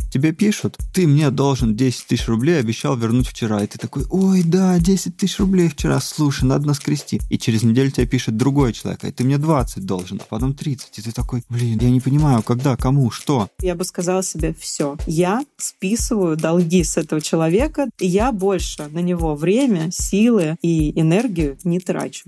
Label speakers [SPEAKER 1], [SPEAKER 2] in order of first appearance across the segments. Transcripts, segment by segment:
[SPEAKER 1] Тебе пишут, ты мне должен 10 тысяч рублей, обещал вернуть вчера. И ты такой, ой, да, 10 тысяч рублей вчера, слушай, надо наскрести. И через неделю тебе пишет другой человек, и ты мне 20 должен, а потом 30. И ты такой, блин, я не понимаю, когда, кому, что.
[SPEAKER 2] Я бы сказала себе, все, я списываю долги с этого человека, и я больше на него время, силы и энергию не трачу.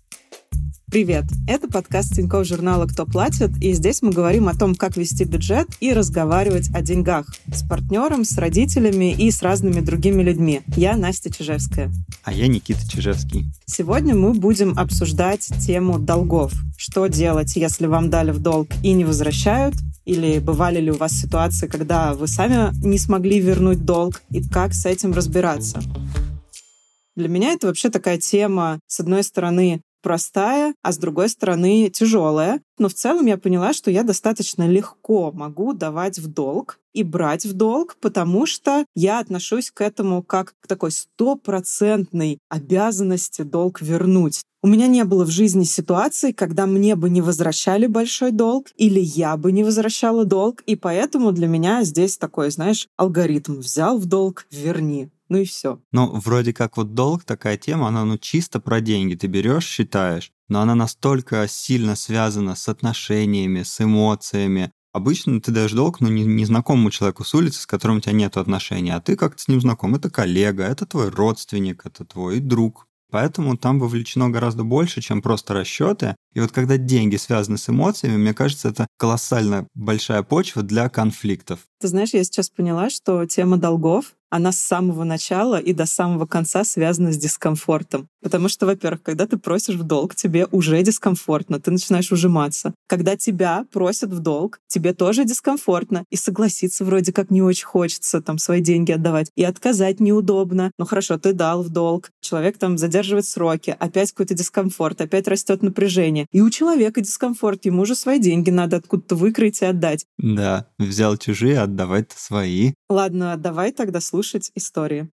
[SPEAKER 2] Привет! Это подкаст Тинькофф журнала «Кто платит?», и здесь мы говорим о том, как вести бюджет и разговаривать о деньгах с партнером, с родителями и с разными другими людьми. Я Настя Чижевская.
[SPEAKER 1] А я Никита Чижевский.
[SPEAKER 2] Сегодня мы будем обсуждать тему долгов. Что делать, если вам дали в долг и не возвращают? Или бывали ли у вас ситуации, когда вы сами не смогли вернуть долг? И как с этим разбираться? Для меня это вообще такая тема, с одной стороны, простая, а с другой стороны тяжелая. Но в целом я поняла, что я достаточно легко могу давать в долг и брать в долг, потому что я отношусь к этому как к такой 100% обязанности долг вернуть. У меня не было в жизни ситуации, когда мне бы не возвращали большой долг или я бы не возвращала долг, и поэтому для меня здесь такой, знаешь, алгоритм: взял в долг — верни. Ну и все.
[SPEAKER 1] Ну, вроде как вот долг, такая тема, она чисто про деньги. Ты берешь, считаешь, но она настолько сильно связана с отношениями, с эмоциями. Обычно ты даешь долг, незнакомому человеку с улицы, с которым у тебя нет отношений, а ты как-то с ним знаком. Это коллега, это твой родственник, это твой друг. Поэтому там вовлечено гораздо больше, чем просто расчеты. И вот когда деньги связаны с эмоциями, мне кажется, это колоссально большая почва для конфликтов.
[SPEAKER 2] Ты знаешь, я сейчас поняла, что тема долгов, она с самого начала и до самого конца связана с дискомфортом. Потому что, во-первых, когда ты просишь в долг, тебе уже дискомфортно, ты начинаешь ужиматься. Когда тебя просят в долг, тебе тоже дискомфортно. И согласиться вроде как не очень хочется, там, свои деньги отдавать. И отказать неудобно. Ну хорошо, ты дал в долг, человек там задерживает сроки, опять какой-то дискомфорт, опять растет напряжение. И у человека дискомфорт, ему же свои деньги надо откуда-то выкроить и отдать.
[SPEAKER 1] Да, взял чужие, отдавать-то свои.
[SPEAKER 2] Ладно, давай тогда слушать истории.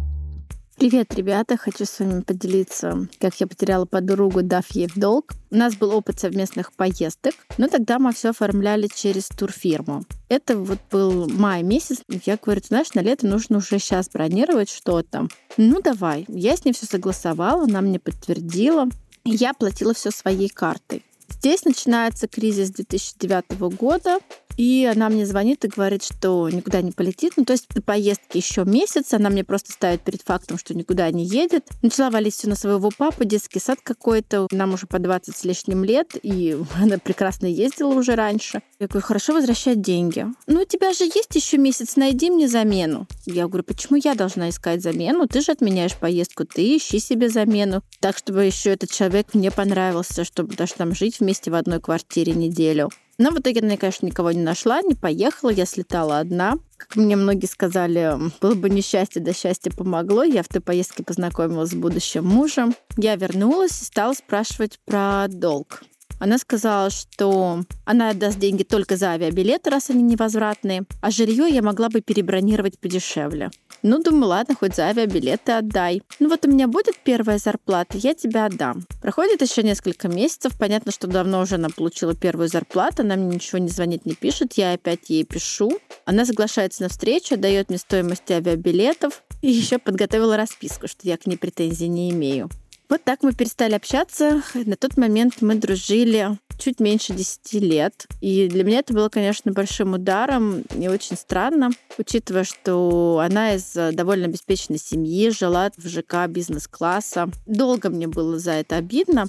[SPEAKER 3] Привет, ребята! Хочу с вами поделиться, как я потеряла подругу, дав ей в долг. У нас был опыт совместных поездок, но тогда мы все оформляли через турфирму. Это вот был май месяц. Я говорю, ты знаешь, на лето нужно уже сейчас бронировать что-то. Ну, давай. Я с ней все согласовала, она мне подтвердила. Я платила все своей картой. Здесь начинается кризис 2009 года, и она мне звонит и говорит, что никуда не полетит. Ну, то есть до поездки еще месяц, она мне просто ставит перед фактом, что никуда не едет. Начала валить все на своего папу, детский сад какой-то. Нам уже по 20 с лишним лет, и она прекрасно ездила уже раньше. Я говорю, хорошо, возвращать деньги. Ну, у тебя же есть еще месяц, найди мне замену. Я говорю, почему я должна искать замену? Ты же отменяешь поездку, ты ищи себе замену. Так, чтобы еще этот человек мне понравился, чтобы даже там жить вместе в одной квартире неделю. Но в итоге она, конечно, никого не нашла, не поехала, я слетала одна. Как мне многие сказали, было бы несчастье, да счастье помогло. Я в той поездке познакомилась с будущим мужем. Я вернулась и стала спрашивать про долг. Она сказала, что она отдаст деньги только за авиабилеты, раз они невозвратные, а жилье я могла бы перебронировать подешевле. Ну, думаю, ладно, хоть за авиабилеты отдай. Ну вот у меня будет первая зарплата, я тебе отдам. Проходит еще несколько месяцев, понятно, что давно уже она получила первую зарплату, она мне ничего не звонит, не пишет, я опять ей пишу. Она соглашается на встречу, дает мне стоимость авиабилетов и еще подготовила расписку, что я к ней претензий не имею. Вот так мы перестали общаться. На тот момент мы дружили чуть меньше 10 лет. И для меня это было, конечно, большим ударом и очень странно, учитывая, что она из довольно обеспеченной семьи, жила в ЖК бизнес-класса. Долго мне было за это обидно.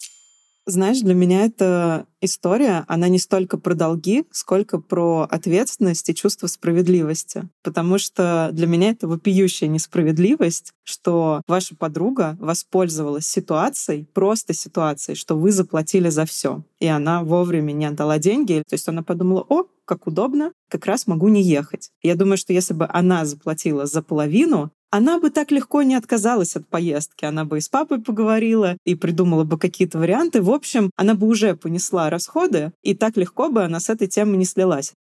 [SPEAKER 2] Знаешь, для меня эта история, она не столько про долги, сколько про ответственность и чувство справедливости. Потому что для меня это вопиющая несправедливость, что ваша подруга воспользовалась ситуацией, просто ситуацией, что вы заплатили за все, и она вовремя не отдала деньги. То есть она подумала, о, как удобно, как раз могу не ехать. Я думаю, что если бы она заплатила за половину, она бы так легко не отказалась от поездки. Она бы и с папой поговорила, и придумала бы какие-то варианты. В общем, она бы уже понесла расходы, и так легко бы она с этой темы не слилась.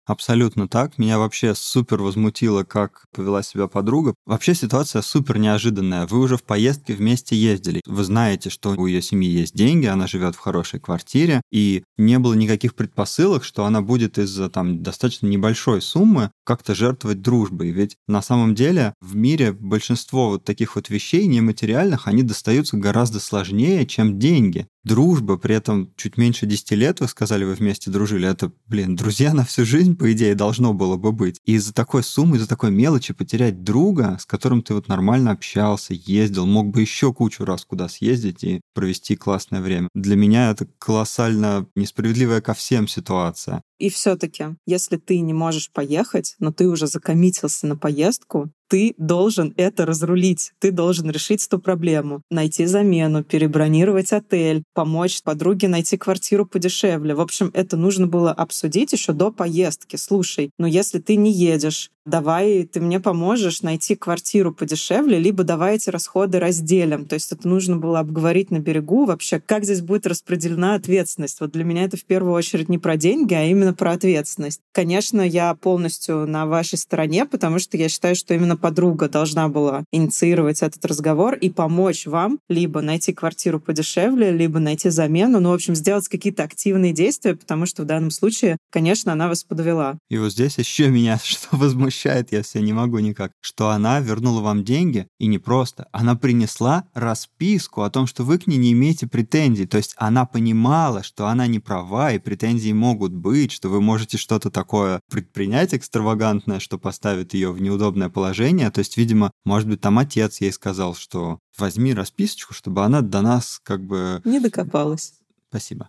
[SPEAKER 1] Абсолютно так. Меня вообще супер возмутило, как повела себя подруга. Вообще ситуация супер неожиданная. Вы уже в поездке вместе ездили. Вы знаете, что у ее семьи есть деньги, она живет в хорошей квартире, и не было никаких предпосылок, что она будет из-за там достаточно небольшой суммы как-то жертвовать дружбой. Ведь на самом деле в мире большинство вот таких вот вещей нематериальных, они достаются гораздо сложнее, чем деньги. Дружба, при этом чуть меньше 10 лет, вы сказали, вы вместе дружили, это, друзья на всю жизнь, по идее, должно было бы быть. И из-за такой суммы, из-за такой мелочи потерять друга, с которым ты вот нормально общался, ездил, мог бы еще кучу раз куда съездить и провести классное время. Для меня это колоссально несправедливая ко всем ситуация.
[SPEAKER 2] И все-таки, если ты не можешь поехать, но ты уже закоммитился на поездку, ты должен это разрулить. Ты должен решить эту проблему. Найти замену, перебронировать отель, помочь подруге найти квартиру подешевле. В общем, это нужно было обсудить еще до поездки. Слушай, если ты не едешь, давай ты мне поможешь найти квартиру подешевле, либо давай эти расходы разделим. То есть это нужно было обговорить на берегу вообще, как здесь будет распределена ответственность. Вот для меня это в первую очередь не про деньги, а именно про ответственность. Конечно, я полностью на вашей стороне, потому что я считаю, что именно подруга должна была инициировать этот разговор и помочь вам либо найти квартиру подешевле, либо найти замену, в общем, сделать какие-то активные действия, потому что в данном случае, конечно, она вас подвела.
[SPEAKER 1] И вот здесь еще меня что возмущает, я все не могу никак, что она вернула вам деньги, и не просто, она принесла расписку о том, что вы к ней не имеете претензий, то есть она понимала, что она не права, и претензии могут быть, что вы можете что-то такое предпринять экстравагантное, что поставит ее в неудобное положение. То есть, видимо, может быть, там отец ей сказал, что возьми расписочку, чтобы она до нас как бы...
[SPEAKER 2] Не докопалась.
[SPEAKER 1] Спасибо.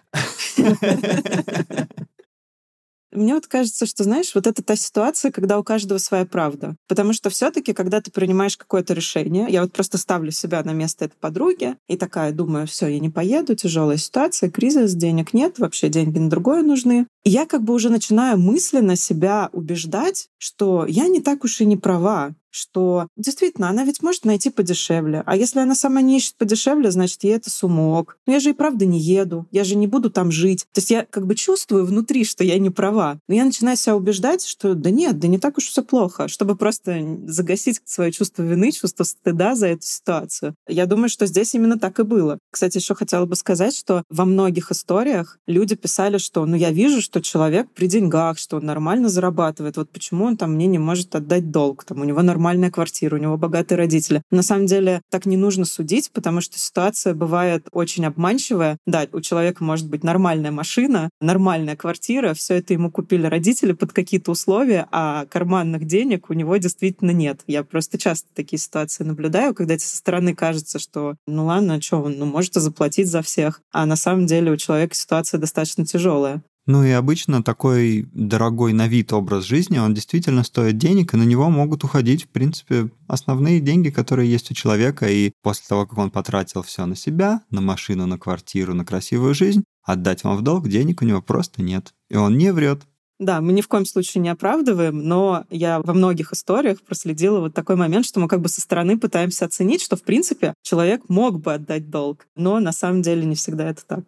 [SPEAKER 2] Мне вот кажется, что, знаешь, вот это та ситуация, когда у каждого своя правда. Потому что все-таки, когда ты принимаешь какое-то решение, я вот просто ставлю себя на место этой подруги и такая думаю, все, я не поеду, тяжелая ситуация, кризис, денег нет, вообще деньги на другое нужны. И я как бы уже начинаю мысленно себя убеждать, что я не так уж и не права, что действительно она ведь может найти подешевле. А если она сама не ищет подешевле, значит, ей это сумок. Но я же и правда не еду, я же не буду там жить. То есть я как бы чувствую внутри, что я не права. Но я начинаю себя убеждать, что да нет, да не так уж все плохо, чтобы просто загасить свое чувство вины, чувство стыда за эту ситуацию. Я думаю, что здесь именно так и было. Кстати, еще хотела бы сказать, что во многих историях люди писали, что я вижу, что человек при деньгах, что он нормально зарабатывает. Вот почему он там мне не может отдать долг? Там у него нормальная квартира, у него богатые родители. На самом деле так не нужно судить, потому что ситуация бывает очень обманчивая. Да, у человека может быть нормальная машина, нормальная квартира, все это ему купили родители под какие-то условия, а карманных денег у него действительно нет. Я просто часто такие ситуации наблюдаю, когда тебе со стороны кажется, что ладно, что он может заплатить за всех, а на самом деле у человека ситуация достаточно тяжелая.
[SPEAKER 1] И обычно такой дорогой на вид образ жизни, он действительно стоит денег, и на него могут уходить, в принципе, основные деньги, которые есть у человека, и после того, как он потратил все на себя, на машину, на квартиру, на красивую жизнь, отдать вам в долг денег у него просто нет. И он не врет.
[SPEAKER 2] Да, мы ни в коем случае не оправдываем, но я во многих историях проследила вот такой момент, что мы как бы со стороны пытаемся оценить, что, в принципе, человек мог бы отдать долг, но на самом деле не всегда это так.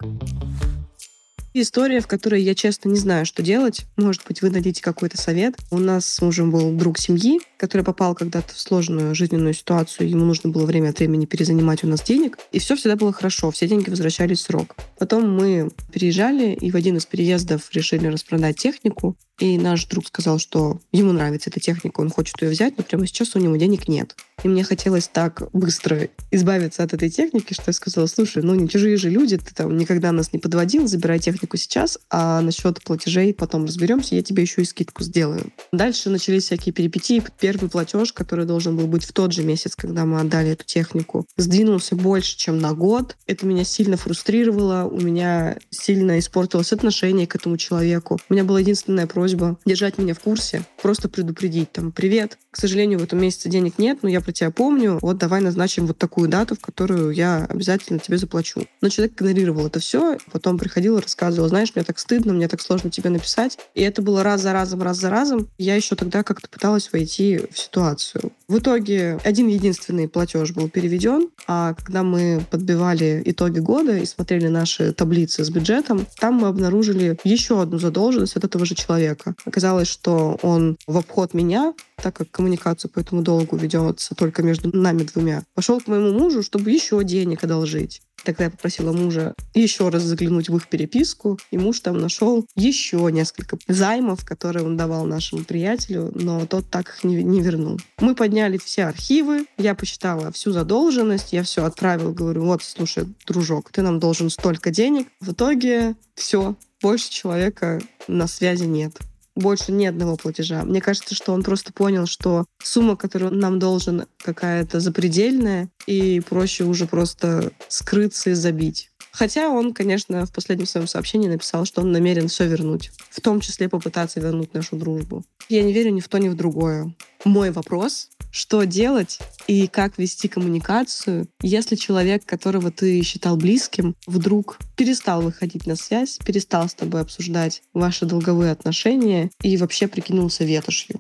[SPEAKER 4] История, в которой я, честно, не знаю, что делать. Может быть, вы дадите какой-то совет. У нас с мужем был друг семьи, который попал когда-то в сложную жизненную ситуацию. Ему нужно было время от времени перезанимать у нас денег. И все всегда было хорошо. Все деньги возвращались в срок. Потом мы переезжали, и в один из переездов решили распродать технику. И наш друг сказал, что ему нравится эта техника, он хочет ее взять, но прямо сейчас у него денег нет. И мне хотелось так быстро избавиться от этой техники, что я сказала, слушай, не чужие же люди, ты там никогда нас не подводил, забирай технику сейчас, а насчет платежей потом разберемся, я тебе еще и скидку сделаю. Дальше начались всякие перипетии. Первый платеж, который должен был быть в тот же месяц, когда мы отдали эту технику, сдвинулся больше, чем на год. Это меня сильно фрустрировало, у меня сильно испортилось отношение к этому человеку. У меня была единственная просьба держать меня в курсе, просто предупредить, привет, к сожалению, в этом месяце денег нет, но я про тебя помню, вот давай назначим вот такую дату, в которую я обязательно тебе заплачу. Но человек игнорировал это все, потом приходил и рассказывал, знаешь, мне так стыдно, мне так сложно тебе написать. И это было раз за разом. Я еще тогда как-то пыталась войти в ситуацию. В итоге один единственный платеж был переведен, а когда мы подбивали итоги года и смотрели наши таблицы с бюджетом, там мы обнаружили еще одну задолженность от этого же человека. Оказалось, что он в обход меня, так как коммуникацию по этому долгу ведется только между нами двумя, пошел к моему мужу, чтобы еще денег одолжить. Тогда я попросила мужа еще раз заглянуть в их переписку, и муж там нашел еще несколько займов, которые он давал нашему приятелю, но тот так их не вернул. Мы подняли все архивы, я посчитала всю задолженность, я все отправила, говорю, вот, слушай, дружок, ты нам должен столько денег. В итоге все, больше человека на связи нет. Больше ни одного платежа. Мне кажется, что он просто понял, что сумма, которую он нам должен, какая-то запредельная, и проще уже просто скрыться и забить. Хотя он, конечно, в последнем своем сообщении написал, что он намерен все вернуть. В том числе попытаться вернуть нашу дружбу. Я не верю ни в то, ни в другое. Мой вопрос — что делать и как вести коммуникацию, если человек, которого ты считал близким, вдруг перестал выходить на связь, перестал с тобой обсуждать ваши долговые отношения и вообще прикинулся ветошью?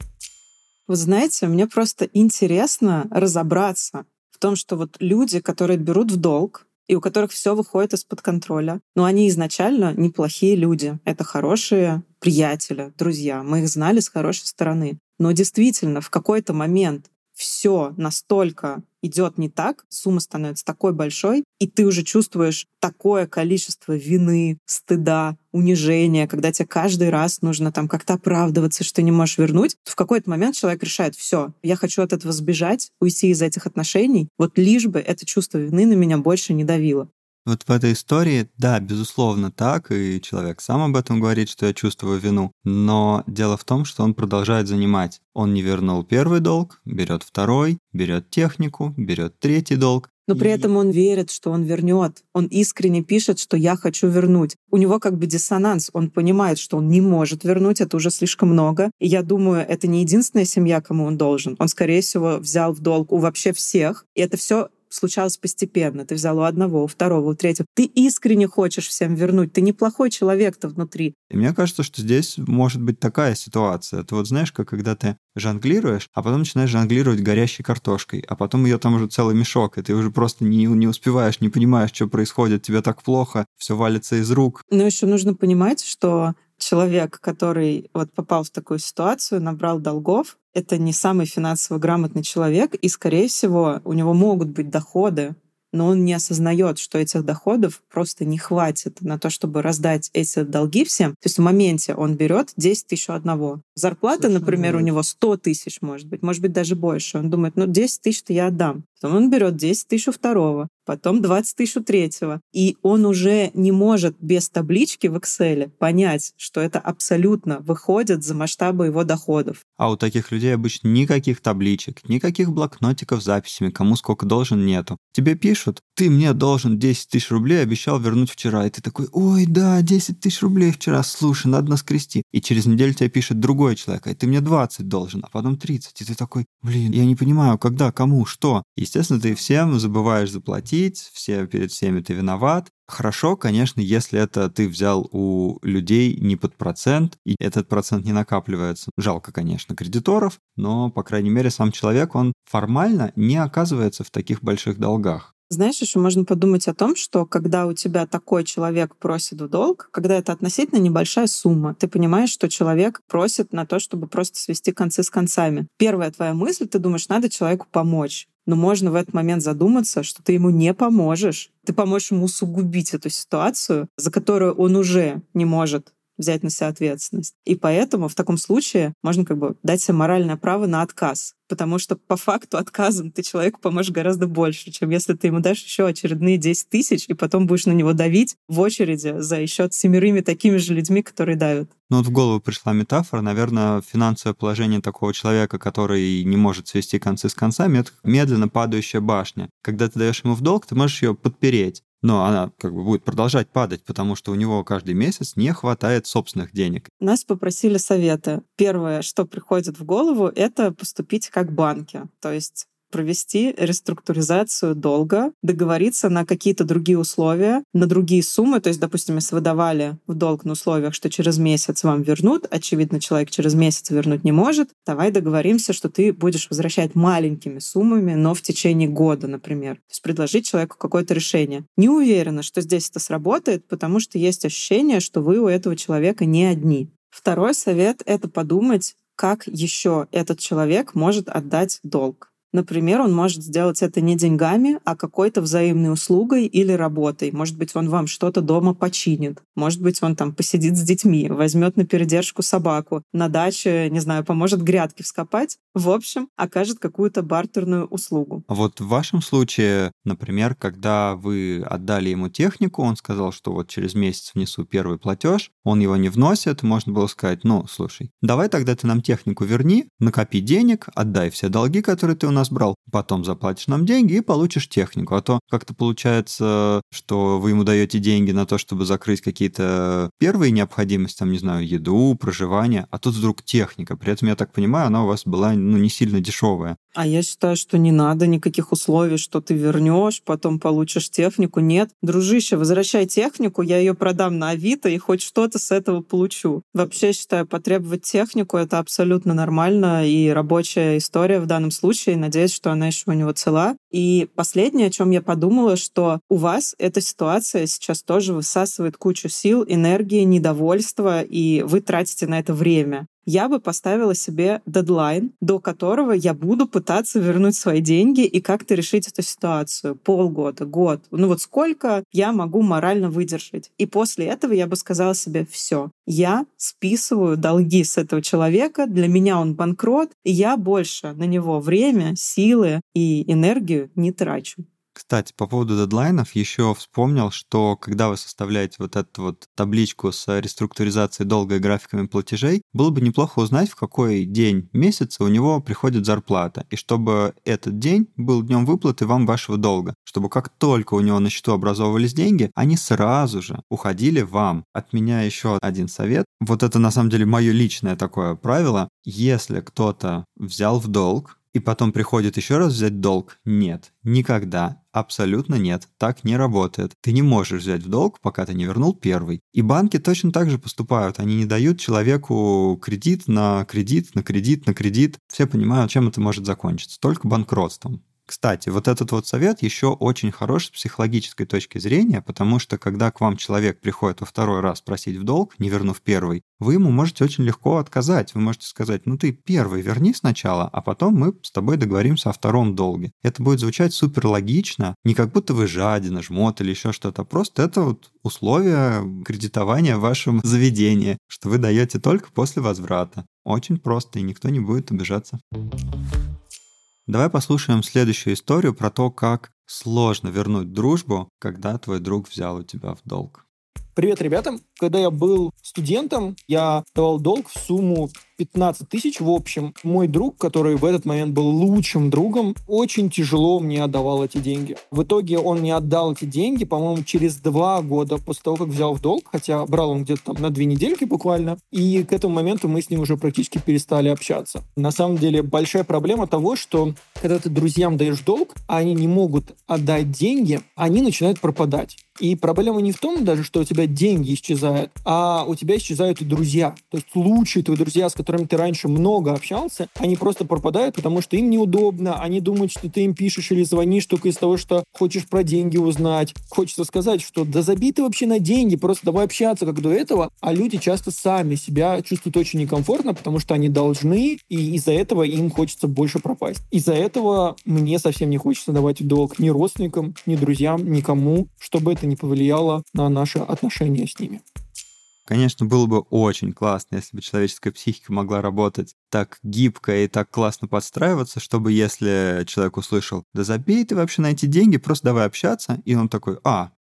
[SPEAKER 2] Вы знаете, мне просто интересно разобраться в том, что вот люди, которые берут в долг, и у которых все выходит из-под контроля. Но они изначально неплохие люди. Это хорошие приятели, друзья. Мы их знали с хорошей стороны. Но действительно, в какой-то момент все настолько идет не так, сумма становится такой большой, и ты уже чувствуешь такое количество вины, стыда, унижения, когда тебе каждый раз нужно там как-то оправдываться, что не можешь вернуть, то в какой-то момент человек решает: все, я хочу от этого сбежать, уйти из этих отношений, вот лишь бы это чувство вины на меня больше не давило.
[SPEAKER 1] Вот в этой истории, да, безусловно, так, и человек сам об этом говорит, что я чувствую вину, но дело в том, что он продолжает занимать. Он не вернул первый долг, берет второй, берет технику, берет третий долг.
[SPEAKER 2] Но при этом он верит, что он вернет. Он искренне пишет, что я хочу вернуть. У него как бы диссонанс. Он понимает, что он не может вернуть, это уже слишком много. И я думаю, это не единственная семья, кому он должен. Он, скорее всего, взял в долг у вообще всех. И это все случалось постепенно. Ты взял у одного, у второго, у третьего. Ты искренне хочешь всем вернуть. Ты неплохой человек-то внутри.
[SPEAKER 1] И мне кажется, что здесь может быть такая ситуация. Ты вот знаешь, как когда ты жонглируешь, а потом начинаешь жонглировать горящей картошкой, а потом ее там уже целый мешок, и ты уже просто не успеваешь, не понимаешь, что происходит, тебе так плохо, все валится из рук.
[SPEAKER 2] Но еще нужно понимать, что человек, который вот попал в такую ситуацию, набрал долгов, это не самый финансово грамотный человек, и, скорее всего, у него могут быть доходы, но он не осознает, что этих доходов просто не хватит на то, чтобы раздать эти долги всем. То есть в моменте он берет 10 тысяч у одного. Зарплата, например, у него 100 тысяч, может быть даже больше. Он думает, 10 тысяч-то я отдам. Потом он берет 10 тысяч у второго, потом 20 тысяч у третьего. И он уже не может без таблички в Excel понять, что это абсолютно выходит за масштабы его доходов.
[SPEAKER 1] А у таких людей обычно никаких табличек, никаких блокнотиков с записями, кому сколько должен, нету. Тебе пишут: ты мне должен 10 тысяч рублей, обещал вернуть вчера. И ты такой: ой, да, 10 тысяч рублей вчера, слушай, надо наскрести. И через неделю тебе пишет другой человек: и ты мне 20 должен, а потом 30. И ты такой: блин, я не понимаю, когда, кому, что. Естественно, ты всем забываешь заплатить, перед всеми ты виноват. Хорошо, конечно, если это ты взял у людей не под процент, и этот процент не накапливается. Жалко, конечно, кредиторов, но, по крайней мере, сам человек, он формально не оказывается в таких больших долгах.
[SPEAKER 2] Знаешь, еще можно подумать о том, что когда у тебя такой человек просит в долг, когда это относительно небольшая сумма, ты понимаешь, что человек просит на то, чтобы просто свести концы с концами. Первая твоя мысль, ты думаешь, надо человеку помочь. Но можно в этот момент задуматься, что ты ему не поможешь. Ты поможешь ему усугубить эту ситуацию, за которую он уже не может взять на себя ответственность. И поэтому в таком случае можно дать себе моральное право на отказ. Потому что по факту отказом ты человеку поможешь гораздо больше, чем если ты ему дашь еще очередные 10 тысяч, и потом будешь на него давить в очереди за еще 7 такими же людьми, которые давят.
[SPEAKER 1] Ну вот в голову пришла метафора, наверное, финансовое положение такого человека, который не может свести концы с концами, это медленно падающая башня. Когда ты даешь ему в долг, ты можешь ее подпереть. Но она будет продолжать падать, потому что у него каждый месяц не хватает собственных денег.
[SPEAKER 2] Нас попросили совета. Первое, что приходит в голову, это поступить как банки. То есть провести реструктуризацию долга, договориться на какие-то другие условия, на другие суммы. То есть, допустим, если вы давали в долг на условиях, что через месяц вам вернут, очевидно, человек через месяц вернуть не может, давай договоримся, что ты будешь возвращать маленькими суммами, но в течение года, например. То есть предложить человеку какое-то решение. Не уверена, что здесь это сработает, потому что есть ощущение, что вы у этого человека не одни. Второй совет — это подумать, как еще этот человек может отдать долг. Например, он может сделать это не деньгами, а какой-то взаимной услугой или работой. Может быть, он вам что-то дома починит. Может быть, он там посидит с детьми, возьмет на передержку собаку, на даче, не знаю, поможет грядки вскопать. В общем, окажет какую-то бартерную услугу.
[SPEAKER 1] А вот в вашем случае, например, когда вы отдали ему технику, он сказал, что вот через месяц внесу первый платеж, он его не вносит, можно было сказать, ну, слушай, давай тогда ты нам технику верни, накопи денег, отдай все долги, которые ты у нас брал, потом заплатишь нам деньги и получишь технику. А то как-то получается, что вы ему даете деньги на то, чтобы закрыть какие-то первые необходимости, там, не знаю, еду, проживание, а тут вдруг техника. При этом, я так понимаю, она у вас была, ну, не сильно дешевая.
[SPEAKER 2] А я считаю, что не надо никаких условий, что ты вернешь, потом получишь технику. Нет, дружище, возвращай технику, я ее продам на Авито и хоть что-то с этого получу. Вообще, считаю, потребовать технику — это абсолютно нормально и рабочая история в данном случае. Надеюсь, что она еще у него цела. И последнее, о чем я подумала, что у вас эта ситуация сейчас тоже высасывает кучу сил, энергии, недовольства, и вы тратите на это время. Я бы поставила себе дедлайн, до которого я буду пытаться вернуть свои деньги и как-то решить эту ситуацию. Полгода, год. Ну вот сколько я могу морально выдержать. И после этого я бы сказала себе: все, я списываю долги с этого человека, для меня он банкрот, и я больше на него время, силы и энергию не трачу.
[SPEAKER 1] Кстати, по поводу дедлайнов еще вспомнил, что когда вы составляете вот эту вот табличку с реструктуризацией долга и графиками платежей, было бы неплохо узнать, в какой день месяца у него приходит зарплата, и чтобы этот день был днем выплаты вам вашего долга, чтобы как только у него на счету образовывались деньги, они сразу же уходили вам. От меня еще один совет. Вот это на самом деле мое личное такое правило. Если кто-то взял в долг, и потом приходит еще раз взять долг? Нет, никогда, абсолютно нет, так не работает. Ты не можешь взять в долг, пока ты не вернул первый. И банки точно так же поступают, они не дают человеку кредит на кредит, на кредит, на кредит. Все понимают, чем это может закончиться, только банкротством. Кстати, вот этот вот совет еще очень хорош с психологической точки зрения, потому что когда к вам человек приходит во второй раз просить в долг, не вернув первый, вы ему можете очень легко отказать. Вы можете сказать: ну ты первый верни сначала, а потом мы с тобой договоримся о втором долге. Это будет звучать супер логично, не как будто вы жадина, жмот или еще что-то, просто это вот условия кредитования в вашем заведении, что вы даете только после возврата. Очень просто, и никто не будет обижаться. Давай послушаем следующую историю про то, как сложно вернуть дружбу, когда твой друг взял у тебя в долг.
[SPEAKER 5] Привет, ребята! Когда я был студентом, я давал долг в сумму 15 тысяч в общем. Мой друг, который в этот момент был лучшим другом, очень тяжело мне отдавал эти деньги. В итоге он мне отдал эти деньги, по-моему, через 2 года после того, как взял в долг, хотя брал он где-то там на 2 недельки буквально, и к этому моменту мы с ним уже практически перестали общаться. На самом деле большая проблема того, что когда ты друзьям даешь долг, а они не могут отдать деньги, они начинают пропадать. И проблема не в том даже, что у тебя деньги исчезают, а у тебя исчезают и друзья. То есть лучшие твои друзья, с которыми ты раньше много общался, они просто пропадают, потому что им неудобно, они думают, что ты им пишешь или звонишь только из того, что хочешь про деньги узнать. Хочется сказать, что да забей ты вообще на деньги, просто давай общаться как до этого. А люди часто сами себя чувствуют очень некомфортно, потому что они должны, и из-за этого им хочется больше пропасть. Из-за этого мне совсем не хочется давать в долг ни родственникам, ни друзьям, никому, чтобы это не повлияло на наши отношения с ними.
[SPEAKER 1] Конечно, было бы очень классно, если бы человеческая психика могла работать так гибко и так классно подстраиваться, чтобы если человек услышал: да забей ты вообще на эти деньги, просто давай общаться, и он такой: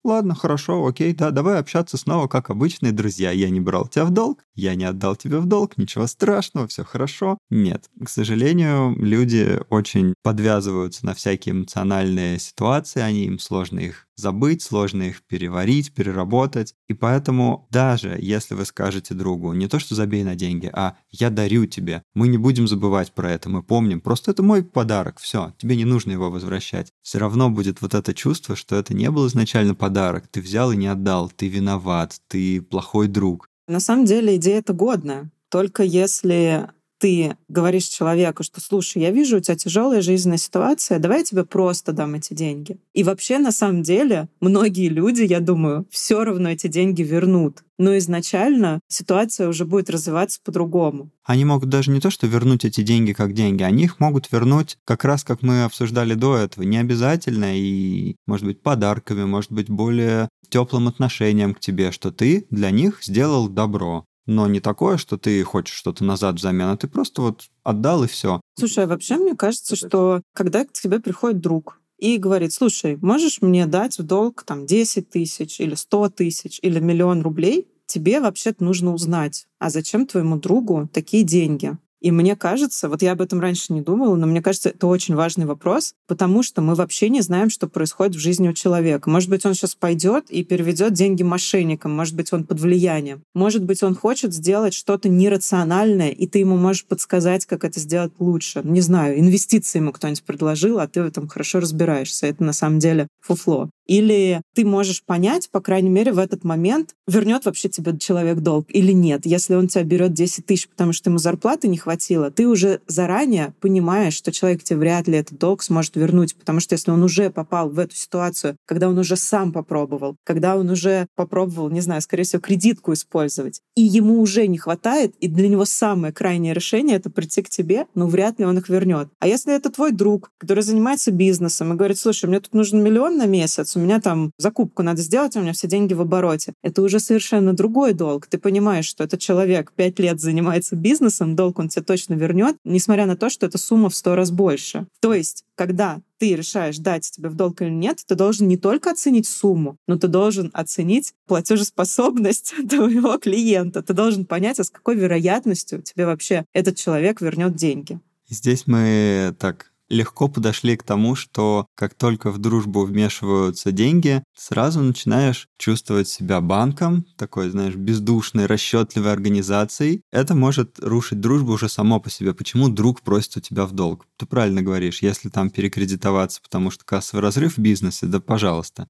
[SPEAKER 1] ладно, хорошо, окей, да, давай общаться снова как обычные друзья. Я не брал тебя в долг, я не отдал тебе в долг, ничего страшного, все хорошо. Нет, к сожалению, люди очень подвязываются на всякие эмоциональные ситуации, им сложно их забыть, сложно их переварить, переработать. И поэтому даже если вы скажете другу не то, что забей на деньги, а я дарю тебе, мы не будем забывать про это, мы помним, просто это мой подарок, все, тебе не нужно его возвращать. Все равно будет вот это чувство, что это не был изначально подарок, ты взял и не отдал, ты виноват, ты плохой друг.
[SPEAKER 2] На самом деле идея-то годная. Только если ты говоришь человеку, что, слушай, я вижу, у тебя тяжелая жизненная ситуация, давай я тебе просто дам эти деньги. И вообще, на самом деле, многие люди, я думаю, все равно эти деньги вернут. Но изначально ситуация уже будет развиваться по-другому.
[SPEAKER 1] Они могут даже не то, что вернуть эти деньги как деньги, они их могут вернуть как раз, как мы обсуждали до этого, не обязательно, и, может быть, подарками, может быть, более теплым отношением к тебе, что ты для них сделал добро. Но не такое, что ты хочешь что-то назад взамен, а ты просто вот отдал и все.
[SPEAKER 2] Слушай, а вообще мне кажется, что когда к тебе приходит друг и говорит, слушай, можешь мне дать в долг там 10 тысяч или 100 тысяч или 1 000 000 рублей, тебе вообще-то нужно узнать, а зачем твоему другу такие деньги? И мне кажется, вот я об этом раньше не думала, но мне кажется, это очень важный вопрос, потому что мы вообще не знаем, что происходит в жизни у человека. Может быть, он сейчас пойдет и переведет деньги мошенникам, может быть, он под влиянием, может быть, он хочет сделать что-то нерациональное, и ты ему можешь подсказать, как это сделать лучше. Не знаю, инвестиции ему кто-нибудь предложил, а ты в этом хорошо разбираешься. Это на самом деле фуфло. Или ты можешь понять, по крайней мере, в этот момент, вернет вообще тебе человек долг или нет. Если он тебя берет 10 тысяч, потому что ему зарплаты не хватило, ты уже заранее понимаешь, что человек тебе вряд ли этот долг сможет вернуть, потому что если он уже попал в эту ситуацию, когда он уже сам попробовал, когда он уже попробовал, не знаю, скорее всего, кредитку использовать, и ему уже не хватает, и для него самое крайнее решение — это прийти к тебе, но вряд ли он их вернет. А если это твой друг, который занимается бизнесом и говорит, слушай, мне тут нужен 1 000 000 на месяц, у меня там закупку надо сделать, у меня все деньги в обороте. Это уже совершенно другой долг. Ты понимаешь, что этот человек 5 лет занимается бизнесом, долг он тебе точно вернет, несмотря на то, что эта сумма в 100 раз больше. То есть, когда ты решаешь, дать тебе в долг или нет, ты должен не только оценить сумму, но ты должен оценить платежеспособность твоего клиента. Ты должен понять, а с какой вероятностью тебе вообще этот человек вернет деньги.
[SPEAKER 1] Здесь мы так легко подошли к тому, что как только в дружбу вмешиваются деньги, сразу начинаешь чувствовать себя банком, такой, знаешь, бездушной, расчетливой организацией. Это может рушить дружбу уже само по себе. Почему друг просит у тебя в долг? Ты правильно говоришь, если там перекредитоваться, потому что кассовый разрыв в бизнесе, да пожалуйста.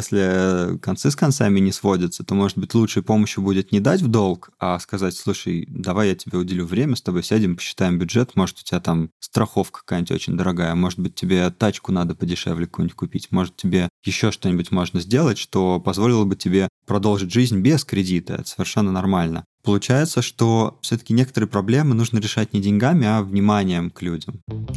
[SPEAKER 1] Если концы с концами не сводятся, то, может быть, лучшей помощью будет не дать в долг, а сказать, слушай, давай я тебе уделю время, с тобой сядем, посчитаем бюджет, может, у тебя там страховка какая-нибудь очень дорогая, может быть, тебе тачку надо подешевле какую-нибудь купить, может, тебе еще что-нибудь можно сделать, что позволило бы тебе продолжить жизнь без кредита. Это совершенно нормально. Получается, что все-таки некоторые проблемы нужно решать не деньгами, а вниманием к людям.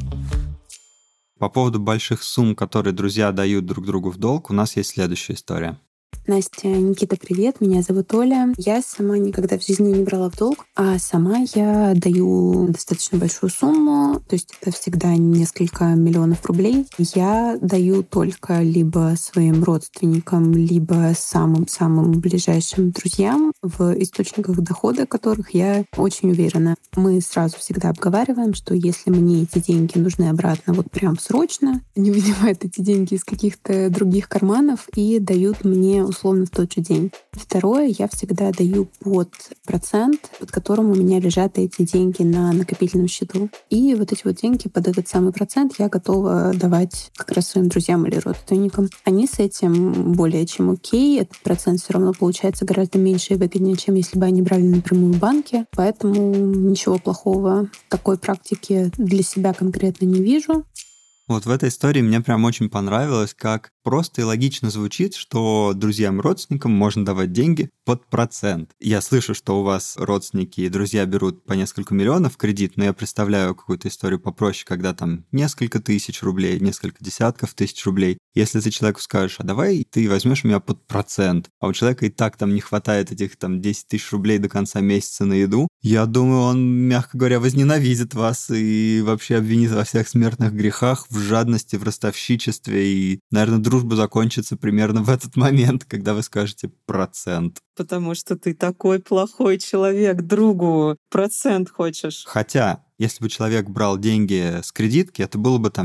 [SPEAKER 1] По поводу больших сумм, которые друзья дают друг другу в долг, у нас есть следующая история.
[SPEAKER 6] Настя, Никита, привет, меня зовут Оля. Я сама никогда в жизни не брала в долг, а сама я даю достаточно большую сумму, то есть это всегда несколько миллионов рублей. Я даю только либо своим родственникам, либо самым-самым ближайшим друзьям в источниках дохода, которых я очень уверена. Мы сразу всегда обговариваем, что если мне эти деньги нужны обратно вот прям срочно, они вынимают эти деньги из каких-то других карманов и дают мне условно в тот же день. Второе, я всегда даю под процент, под которым у меня лежат эти деньги на накопительном счету. И вот эти вот деньги под этот самый процент я готова давать как раз своим друзьям или родственникам. Они с этим более чем окей. Этот процент все равно получается гораздо меньше и выгоднее, чем если бы они брали напрямую в банке. Поэтому ничего плохого в такой практике для себя конкретно не вижу.
[SPEAKER 1] Вот в этой истории мне прям очень понравилось, как просто и логично звучит, что друзьям и родственникам можно давать деньги под процент. Я слышу, что у вас родственники и друзья берут по несколько миллионов в кредит, но я представляю какую-то историю попроще, когда там несколько тысяч рублей, несколько десятков тысяч рублей. Если ты человеку скажешь, а давай ты возьмешь у меня под процент, а у человека и так там не хватает этих там 10 тысяч рублей до конца месяца на еду, я думаю, он, мягко говоря, возненавидит вас и вообще обвинит во всех смертных грехах, в жадности, в ростовщичестве и, наверное, дружбе дружба закончится примерно в этот момент, когда вы скажете процент.
[SPEAKER 2] Потому что ты такой плохой человек, другу процент хочешь.
[SPEAKER 1] Хотя, если бы человек брал деньги с кредитки, это было бы,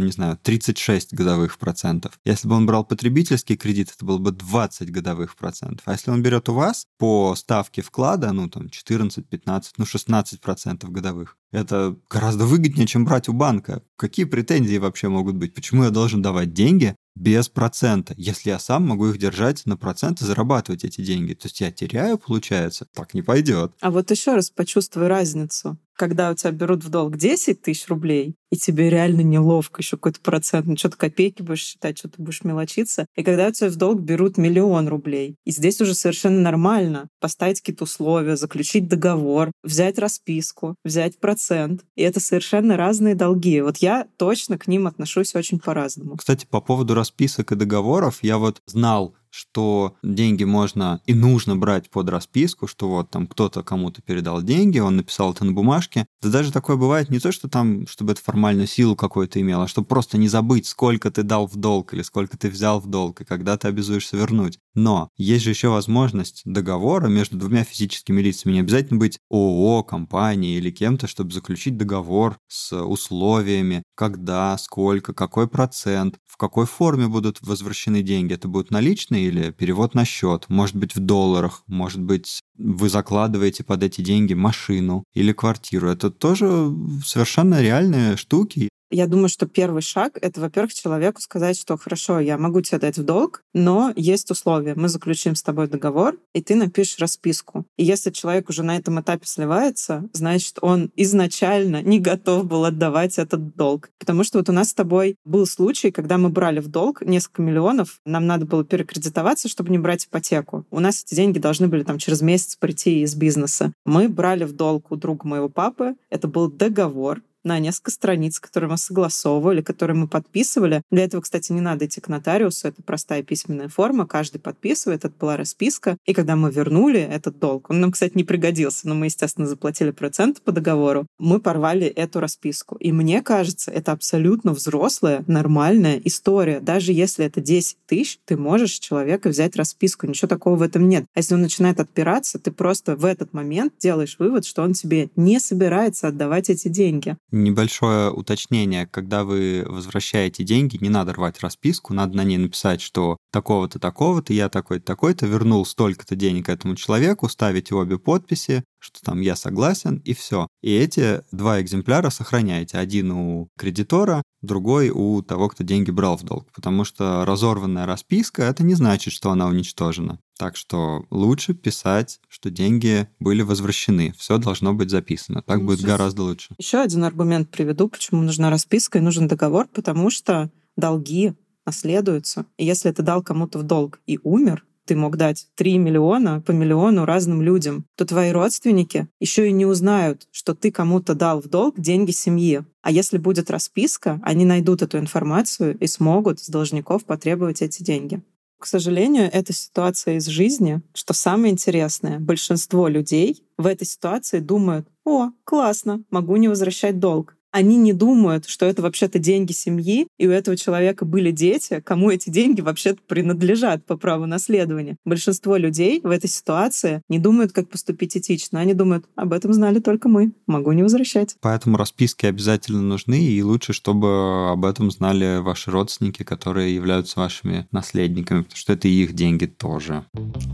[SPEAKER 1] 36 годовых процентов. Если бы он брал потребительский кредит, это было бы 20 годовых процентов. А если он берет у вас по ставке вклада, 14, 15, 16 процентов годовых, это гораздо выгоднее, чем брать у банка. Какие претензии вообще могут быть? Почему я должен давать деньги без процента, если я сам могу их держать на процент и зарабатывать эти деньги? То есть я теряю, получается? Так не пойдет.
[SPEAKER 2] А вот еще раз почувствуй разницу. Когда у тебя берут в долг 10 тысяч рублей, и тебе реально неловко еще какой-то процент, что-то копейки будешь считать, что-то будешь мелочиться. И когда у тебя в долг берут 1 000 000 рублей, и здесь уже совершенно нормально поставить какие-то условия, заключить договор, взять расписку, взять процент. И это совершенно разные долги. Вот я точно к ним отношусь очень по-разному.
[SPEAKER 1] Кстати, по поводу расписок и договоров, я знал, что деньги можно и нужно брать под расписку, что кто-то кому-то передал деньги, он написал это на бумажке. Да даже такое бывает не то, что чтобы это формальную силу какую-то имело, а чтобы просто не забыть, сколько ты дал в долг или сколько ты взял в долг, и когда ты обязуешься вернуть. Но есть же еще возможность договора между двумя физическими лицами. Не обязательно быть ООО, компанией или кем-то, чтобы заключить договор с условиями, когда, сколько, какой процент, в какой форме будут возвращены деньги. Это будут наличные или перевод на счет, может быть, в долларах, может быть, вы закладываете под эти деньги машину или квартиру. Это тоже совершенно реальные штуки.
[SPEAKER 2] Я думаю, что первый шаг — это, во-первых, человеку сказать, что хорошо, я могу тебе дать в долг, но есть условия. Мы заключим с тобой договор, и ты напишешь расписку. И если человек уже на этом этапе сливается, значит, он изначально не готов был отдавать этот долг. Потому что у нас с тобой был случай, когда мы брали в долг несколько миллионов, нам надо было перекредитоваться, чтобы не брать ипотеку. У нас эти деньги должны были через месяц прийти из бизнеса. Мы брали в долг у друга моего папы, это был договор на несколько страниц, которые мы согласовывали, которые мы подписывали. Для этого, кстати, не надо идти к нотариусу, это простая письменная форма, каждый подписывает, это была расписка. И когда мы вернули этот долг, он нам, кстати, не пригодился, но мы, естественно, заплатили проценты по договору, мы порвали эту расписку. И мне кажется, это абсолютно взрослая, нормальная история. Даже если это 10 тысяч, ты можешь человека взять расписку, ничего такого в этом нет. А если он начинает отпираться, ты просто в этот момент делаешь вывод, что он тебе не собирается отдавать эти деньги.
[SPEAKER 1] Небольшое уточнение. Когда вы возвращаете деньги, не надо рвать расписку, надо на ней написать, что такого-то, такого-то, я такой-то, такой-то, вернул столько-то денег этому человеку, ставите обе подписи, что я согласен, и все. И эти 2 экземпляра сохраняете. Один у кредитора, другой у того, кто деньги брал в долг. Потому что разорванная расписка — это не значит, что она уничтожена. Так что лучше писать, что деньги были возвращены. Все должно быть записано. Так будет гораздо лучше.
[SPEAKER 2] Еще один аргумент приведу, почему нужна расписка и нужен договор, потому что долги наследуются. И если ты дал кому-то в долг и умер, ты мог дать 3 миллиона по миллиону разным людям, то твои родственники еще и не узнают, что ты кому-то дал в долг деньги семьи. А если будет расписка, они найдут эту информацию и смогут с должников потребовать эти деньги. К сожалению, это ситуация из жизни, что самое интересное, большинство людей в этой ситуации думают: «О, классно, могу не возвращать долг». Они не думают, что это вообще-то деньги семьи, и у этого человека были дети, кому эти деньги вообще-то принадлежат по праву наследования. Большинство людей в этой ситуации не думают, как поступить этично. Они думают: об этом знали только мы, могу не возвращать.
[SPEAKER 1] Поэтому расписки обязательно нужны, и лучше, чтобы об этом знали ваши родственники, которые являются вашими наследниками, потому что это и их деньги тоже.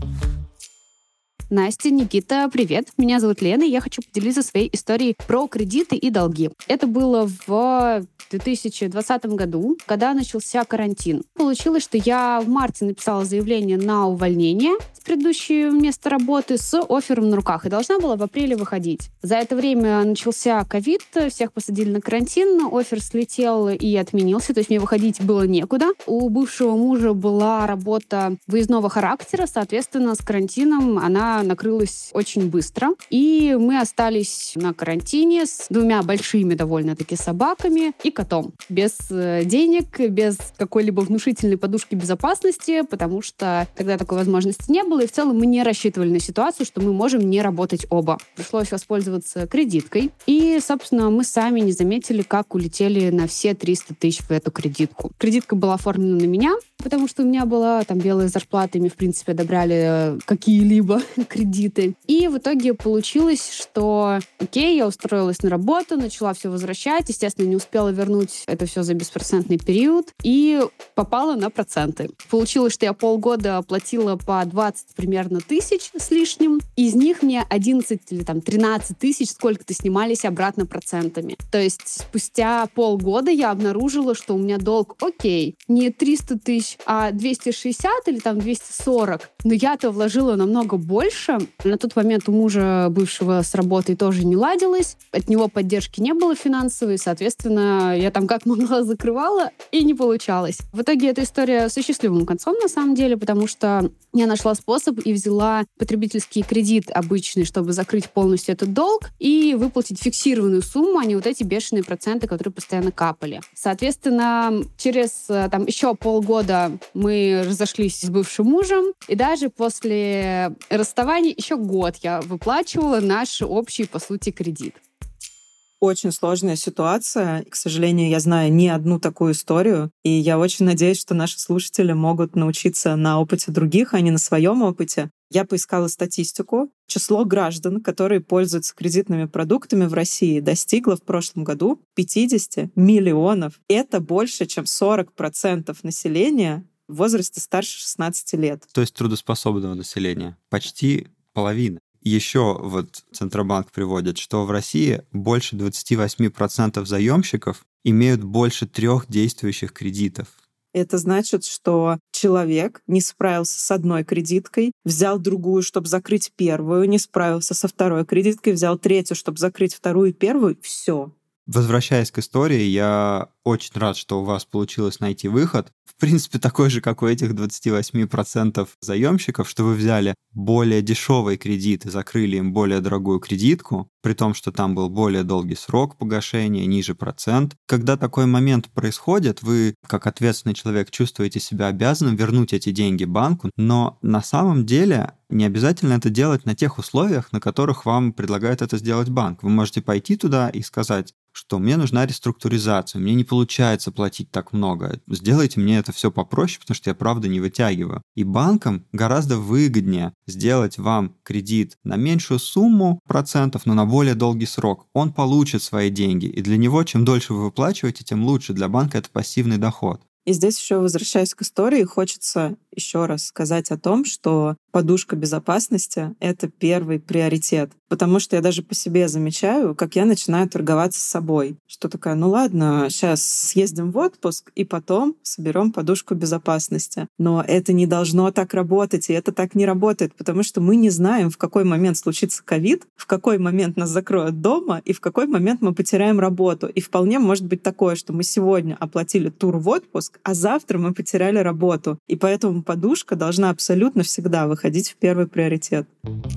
[SPEAKER 7] Настя, Никита, привет. Меня зовут Лена, и я хочу поделиться своей историей про кредиты и долги. Это было в 2020 году, когда начался карантин. Получилось, что я в марте написала заявление на увольнение с предыдущего места работы с оффером на руках и должна была в апреле выходить. За это время начался ковид, всех посадили на карантин, оффер слетел и отменился, то есть мне выходить было некуда. У бывшего мужа была работа выездного характера, соответственно, с карантином она накрылась очень быстро. И мы остались на карантине с 2 большими довольно-таки собаками и котом. Без денег, без какой-либо внушительной подушки безопасности, потому что тогда такой возможности не было. И в целом мы не рассчитывали на ситуацию, что мы можем не работать оба. Пришлось воспользоваться кредиткой. И, собственно, мы сами не заметили, как улетели на все 300 тысяч в эту кредитку. Кредитка была оформлена на меня. В потому что у меня была там белая зарплата, и мне, в принципе, одобряли какие-либо кредиты. И в итоге получилось, что окей, я устроилась на работу, начала все возвращать, естественно, не успела вернуть это все за беспроцентный период и попала на проценты. Получилось, что я полгода платила по 20 примерно тысяч с лишним, из них мне 11 или там 13 тысяч сколько-то снимались обратно процентами. То есть спустя полгода я обнаружила, что у меня долг, окей, не 300 тысяч, а 260 или там 240, но я-то вложила намного больше. На тот момент у мужа бывшего с работой тоже не ладилось, от него поддержки не было финансовой, соответственно, я там как могла закрывала, и не получалось. В итоге эта история со счастливым концом, на самом деле, потому что я нашла способ и взяла потребительский кредит обычный, чтобы закрыть полностью этот долг и выплатить фиксированную сумму, а не вот эти бешеные проценты, которые постоянно капали. Соответственно, через там еще полгода мы разошлись с бывшим мужем, и даже после расставания еще год я выплачивала наш общий, по сути, кредит.
[SPEAKER 2] Очень сложная ситуация. К сожалению, я знаю не одну такую историю, и я очень надеюсь, что наши слушатели могут научиться на опыте других, а не на своем опыте. Я поискала статистику. Число граждан, которые пользуются кредитными продуктами в России, достигло в прошлом году 50 миллионов. Это больше, чем 40% населения в возрасте старше 16 лет.
[SPEAKER 1] То есть трудоспособного населения. Почти половина. Еще вот Центробанк приводит, что в России больше 28% заемщиков имеют больше 3 действующих кредитов.
[SPEAKER 2] Это значит, что человек не справился с одной кредиткой, взял другую, чтобы закрыть первую, не справился со второй кредиткой, взял третью, чтобы закрыть вторую и первую. Все.
[SPEAKER 1] Возвращаясь к истории, я очень рад, что у вас получилось найти выход. В принципе, такой же, как у этих 28% заемщиков, что вы взяли более дешевый кредит и закрыли им более дорогую кредитку, при том, что там был более долгий срок погашения, ниже процент. Когда такой момент происходит, вы, как ответственный человек, чувствуете себя обязанным вернуть эти деньги банку, но на самом деле не обязательно это делать на тех условиях, на которых вам предлагает это сделать банк. Вы можете пойти туда и сказать, что мне нужна реструктуризация, мне не получается платить так много, сделайте мне это все попроще, потому что я правда не вытягиваю. И банкам гораздо выгоднее сделать вам кредит на меньшую сумму процентов, но на более долгий срок. Он получит свои деньги, и для него чем дольше вы выплачиваете, тем лучше. Для банка это пассивный доход.
[SPEAKER 2] И здесь еще, возвращаясь к истории, хочется еще раз сказать о том, что подушка безопасности — это первый приоритет. Потому что я даже по себе замечаю, как я начинаю торговаться с собой. Что такая, ну ладно, сейчас съездим в отпуск и потом соберем подушку безопасности. Но это не должно так работать, и это так не работает, потому что мы не знаем, в какой момент случится ковид, в какой момент нас закроют дома и в какой момент мы потеряем работу. И вполне может быть такое, что мы сегодня оплатили тур в отпуск, а завтра мы потеряли работу. И поэтому подушка должна абсолютно всегда выходить в первый приоритет.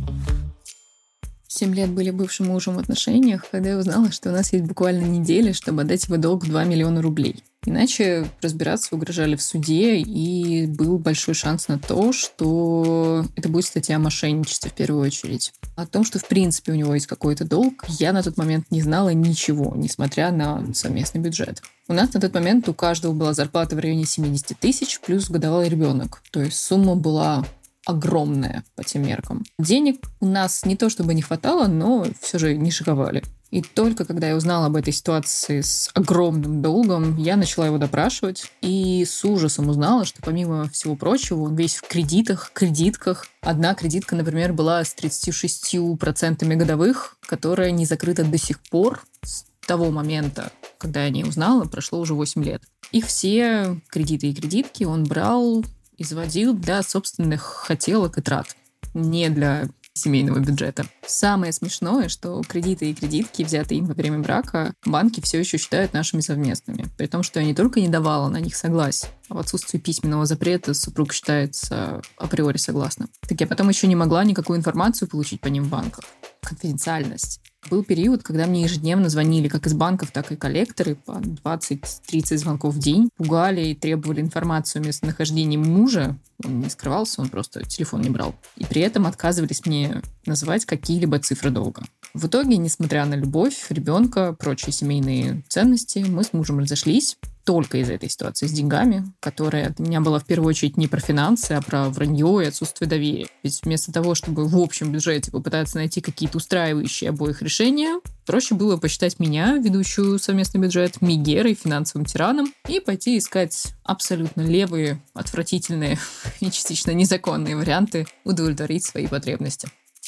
[SPEAKER 8] 7 лет были бывшим мужем в отношениях, когда я узнала, что у нас есть буквально неделя, чтобы отдать его долг в 2 миллиона рублей. Иначе разбираться угрожали в суде, и был большой шанс на то, что это будет статья о мошенничестве в первую очередь. О том, что в принципе у него есть какой-то долг, я на тот момент не знала ничего, несмотря на совместный бюджет. У нас на тот момент у каждого была зарплата в районе 70 тысяч плюс годовалый ребенок. То есть сумма была огромная по тем меркам. Денег у нас не то чтобы не хватало, но все же не шиковали. И только когда я узнала об этой ситуации с огромным долгом, я начала его допрашивать и с ужасом узнала, что помимо всего прочего он весь в кредитах, кредитках. Одна кредитка, например, была с 36% годовых, которая не закрыта до сих пор. С того момента, когда я о ней узнала, прошло уже 8 лет. Их все кредиты и кредитки он брал, изводил для собственных хотелок и трат, не для семейного бюджета. Самое смешное, что кредиты и кредитки, взятые им во время брака, банки все еще считают нашими совместными. При том, что я не только не давала на них согласия, а в отсутствии письменного запрета супруг считается априори согласным. Так я потом еще не могла никакую информацию получить по ним в банках. Конфиденциальность. Был период, когда мне ежедневно звонили как из банков, так и коллекторы по 20-30 звонков в день, пугали и требовали информацию о местонахождении мужа. Он не скрывался, он просто телефон не брал. И при этом отказывались мне называть какие-либо цифры долга. В итоге, несмотря на любовь, ребенка, прочие семейные ценности, мы с мужем разошлись. только из этой ситуации с деньгами, которая у меня была в первую очередь не про финансы, а про вранье и отсутствие доверия. Ведь вместо того, чтобы в общем бюджете попытаться найти какие-то устраивающие обоих решения, проще было посчитать меня, ведущую совместный бюджет, мегерой, финансовым тираном, и пойти искать абсолютно левые, отвратительные и частично незаконные варианты удовлетворить свои потребности.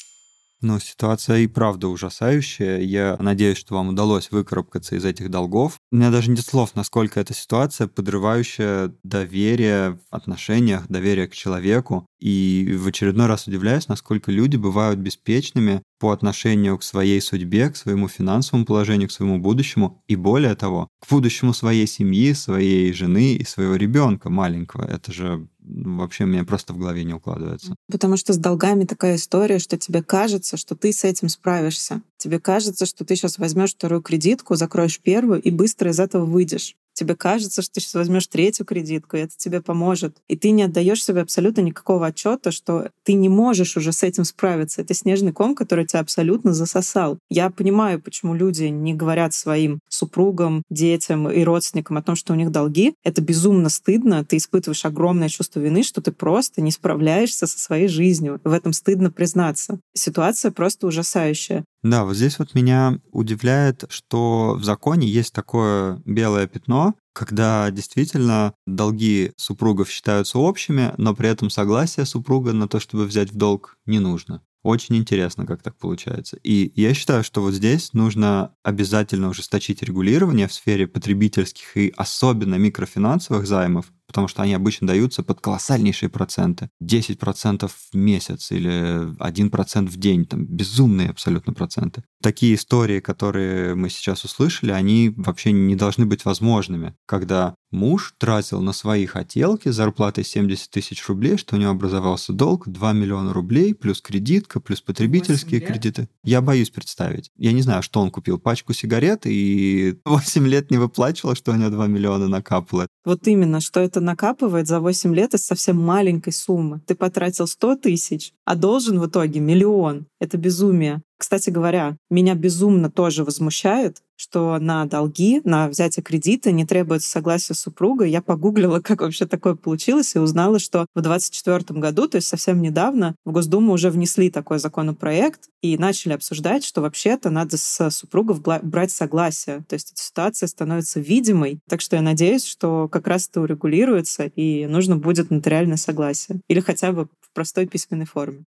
[SPEAKER 1] Ну, ситуация и правда ужасающая. Я надеюсь, что вам удалось выкарабкаться из этих долгов. У меня даже нет слов, насколько эта ситуация подрывающая доверие в отношениях, доверие к человеку. И в очередной раз удивляюсь, насколько люди бывают беспечными по отношению к своей судьбе, к своему финансовому положению, к своему будущему. И более того, к будущему своей семьи, своей жены и своего ребенка маленького. Это же вообще мне просто в голове не укладывается.
[SPEAKER 2] Потому что с долгами такая история, что тебе кажется, что ты с этим справишься. Тебе кажется, что ты сейчас возьмешь вторую кредитку, закроешь первую и быстро из этого выйдешь. Тебе кажется, что ты сейчас возьмешь третью кредитку, и это тебе поможет. И ты не отдаешь себе абсолютно никакого отчета, что ты не можешь уже с этим справиться. Это снежный ком, который тебя абсолютно засосал. Я понимаю, почему люди не говорят своим супругам, детям и родственникам о том, что у них долги. Это безумно стыдно. Ты испытываешь огромное чувство вины, что ты просто не справляешься со своей жизнью. В этом стыдно признаться. Ситуация просто ужасающая.
[SPEAKER 1] Да, вот здесь вот меня удивляет, что в законе есть такое белое пятно, когда действительно долги супругов считаются общими, но при этом согласие супруга на то, чтобы взять в долг, не нужно. Очень интересно, как так получается. И я считаю, что вот здесь нужно обязательно ужесточить регулирование в сфере потребительских и особенно микрофинансовых займов, потому что они обычно даются под колоссальнейшие проценты. 10% в месяц или 1% в день. Там безумные абсолютно проценты. Такие истории, которые мы сейчас услышали, они вообще не должны быть возможными. Когда муж тратил на свои хотелки с зарплатой 70 тысяч рублей, что у него образовался долг 2 миллиона рублей, плюс кредитка, плюс потребительские кредиты. Я боюсь представить. Я не знаю, что он купил. Пачку сигарет и 8 лет не выплачивал, что у него 2 миллиона накапало.
[SPEAKER 2] Вот именно, что это накапывает за 8 лет из совсем маленькой суммы. Ты потратил 100 тысяч, а должен в итоге 1 миллион. Это безумие. Кстати говоря, меня безумно тоже возмущает, что на долги, на взятие кредита не требуется согласия супруга. Я погуглила, как вообще такое получилось, и узнала, что в 2024 году, то есть совсем недавно, в Госдуму уже внесли такой законопроект и начали обсуждать, что вообще-то надо с супругов брать согласие. То есть эта ситуация становится видимой. Так что я надеюсь, что как раз это урегулируется, и нужно будет нотариальное согласие. Или хотя бы в простой письменной форме.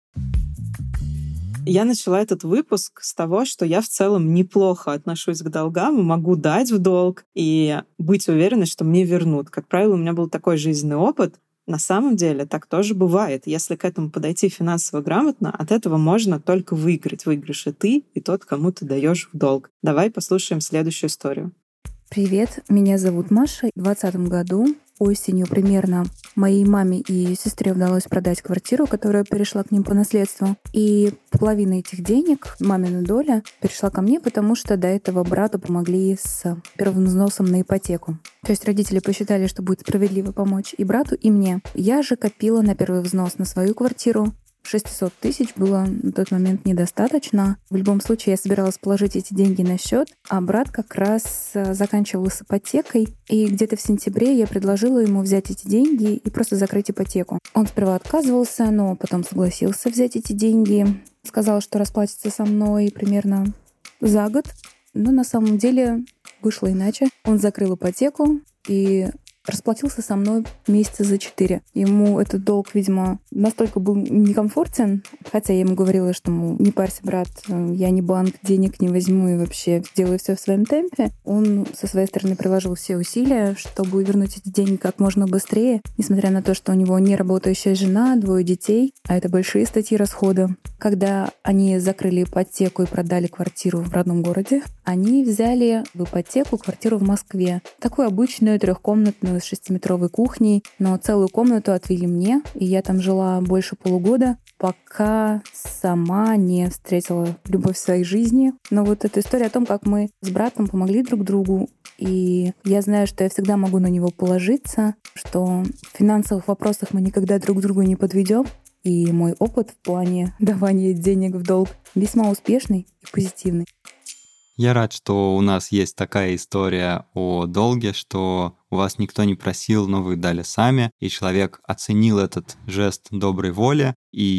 [SPEAKER 2] Я начала этот выпуск с того, что я в целом неплохо отношусь к долгам, могу дать в долг и быть уверенной, что мне вернут. Как правило, у меня был такой жизненный опыт. На самом деле так тоже бывает. Если к этому подойти финансово грамотно, от этого можно только выиграть. Выиграешь и ты, и тот, кому ты даешь в долг. Давай послушаем следующую историю.
[SPEAKER 6] Привет, меня зовут Маша. В 2020 году осенью примерно моей маме и ее сестре удалось продать квартиру, которая перешла к ним по наследству. И половина этих денег, мамина доля, перешла ко мне, потому что до этого брату помогли с первым взносом на ипотеку. То есть родители посчитали, что будет справедливо помочь и брату, и мне. Я же копила на первый взнос на свою квартиру. 600 тысяч было на тот момент недостаточно. В любом случае, я собиралась положить эти деньги на счет, а брат как раз заканчивал с ипотекой. И где-то в сентябре я предложила ему взять эти деньги и просто закрыть ипотеку. Он сперва отказывался, но потом согласился взять эти деньги. Сказал, что расплатится со мной примерно за год. Но на самом деле вышло иначе. Он закрыл ипотеку и расплатился со мной месяца за 4. Ему этот долг, видимо, настолько был некомфортен, хотя я ему говорила, что, мол, не парься, брат, я не банк, денег не возьму и вообще делаю все в своем темпе. Он со своей стороны приложил все усилия, чтобы вернуть эти деньги как можно быстрее, несмотря на то, что у него не работающая жена, 2 детей, а это большие статьи расхода. Когда они закрыли ипотеку и продали квартиру в родном городе, они взяли в ипотеку квартиру в Москве. Такую обычную 3-комнатную с 6-метровой кухней, но целую комнату отвели мне, и я там жила больше полугода, пока сама не встретила любовь в своей жизни. Но вот эта история о том, как мы с братом помогли друг другу, и я знаю, что я всегда могу на него положиться, что в финансовых вопросах мы никогда друг другу не подведем, и мой опыт в плане давания денег в долг весьма успешный и позитивный.
[SPEAKER 1] Я рад, что у нас есть такая история о долге, что у вас никто не просил, но вы дали сами, и человек оценил этот жест доброй воли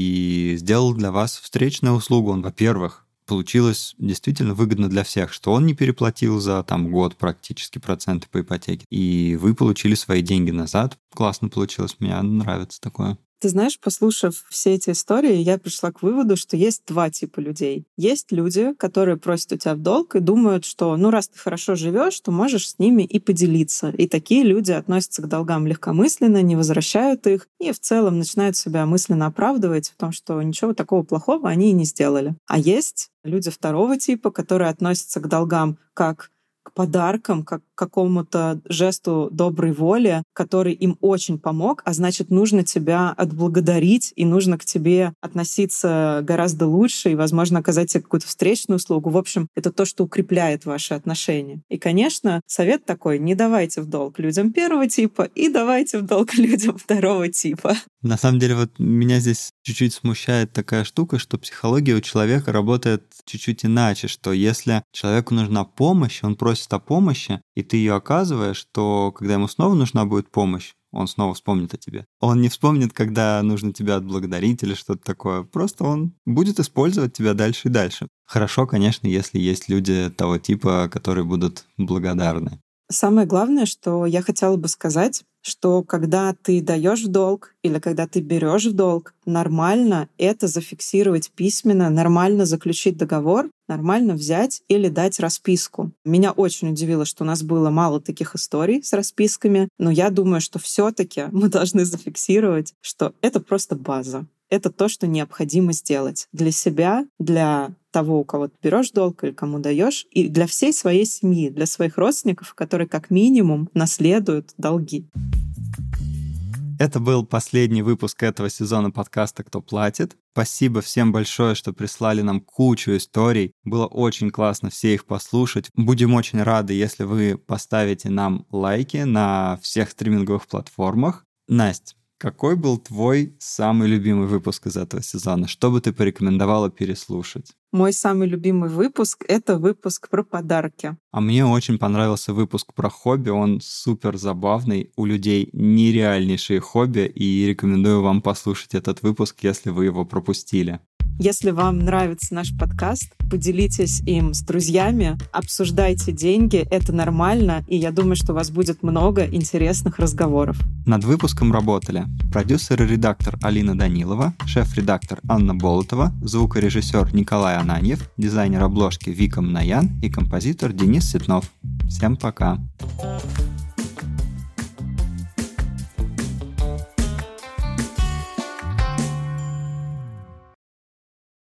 [SPEAKER 1] и сделал для вас встречную услугу. Он, во-первых, получилось действительно выгодно для всех, что он не переплатил за год практически проценты по ипотеке, и вы получили свои деньги назад. Классно получилось, мне нравится такое.
[SPEAKER 2] Ты знаешь, послушав все эти истории, я пришла к выводу, что есть два типа людей. Есть люди, которые просят у тебя в долг и думают, что раз ты хорошо живешь, то можешь с ними и поделиться. И такие люди относятся к долгам легкомысленно, не возвращают их и в целом начинают себя мысленно оправдывать в том, что ничего такого плохого они и не сделали. А есть люди второго типа, которые относятся к долгам как к подаркам, как к какому-то жесту доброй воли, который им очень помог, а значит, нужно тебя отблагодарить, и нужно к тебе относиться гораздо лучше, и, возможно, оказать тебе какую-то встречную услугу. В общем, это то, что укрепляет ваши отношения. И, конечно, совет такой: не давайте в долг людям первого типа и давайте в долг людям второго типа.
[SPEAKER 1] На самом деле, меня здесь чуть-чуть смущает такая штука, что психология у человека работает чуть-чуть иначе, что если человеку нужна помощь, он просит о помощи, и ты ее оказываешь, то когда ему снова нужна будет помощь, он снова вспомнит о тебе. Он не вспомнит, когда нужно тебя отблагодарить или что-то такое. Просто он будет использовать тебя дальше и дальше. Хорошо, конечно, если есть люди того типа, которые будут благодарны.
[SPEAKER 2] Самое главное, что я хотела бы сказать, что когда ты даешь в долг или когда ты берешь в долг, нормально это зафиксировать письменно, нормально заключить договор, нормально взять или дать расписку. Меня очень удивило, что у нас было мало таких историй с расписками, но я думаю, что все-таки мы должны зафиксировать, что это просто база. Это то, что необходимо сделать для себя, для того, у кого ты берешь долг или кому даешь, и для всей своей семьи, для своих родственников, которые как минимум наследуют долги.
[SPEAKER 1] Это был последний выпуск этого сезона подкаста «Кто платит?». Спасибо всем большое, что прислали нам кучу историй. Было очень классно все их послушать. Будем очень рады, если вы поставите нам лайки на всех стриминговых платформах. Настя, какой был твой самый любимый выпуск из этого сезона? Что бы ты порекомендовала переслушать?
[SPEAKER 2] Мой самый любимый выпуск — это выпуск про подарки.
[SPEAKER 1] А мне очень понравился выпуск про хобби. Он супер забавный. У людей нереальнейшие хобби. И рекомендую вам послушать этот выпуск, если вы его пропустили.
[SPEAKER 2] Если вам нравится наш подкаст, поделитесь им с друзьями, обсуждайте деньги, это нормально, и я думаю, что у вас будет много интересных разговоров.
[SPEAKER 1] Над выпуском работали продюсер и редактор Алина Данилова, шеф-редактор Анна Болотова, звукорежиссер Николай Ананьев, дизайнер обложки Вика Мнаян и композитор Денис Ситнов. Всем пока!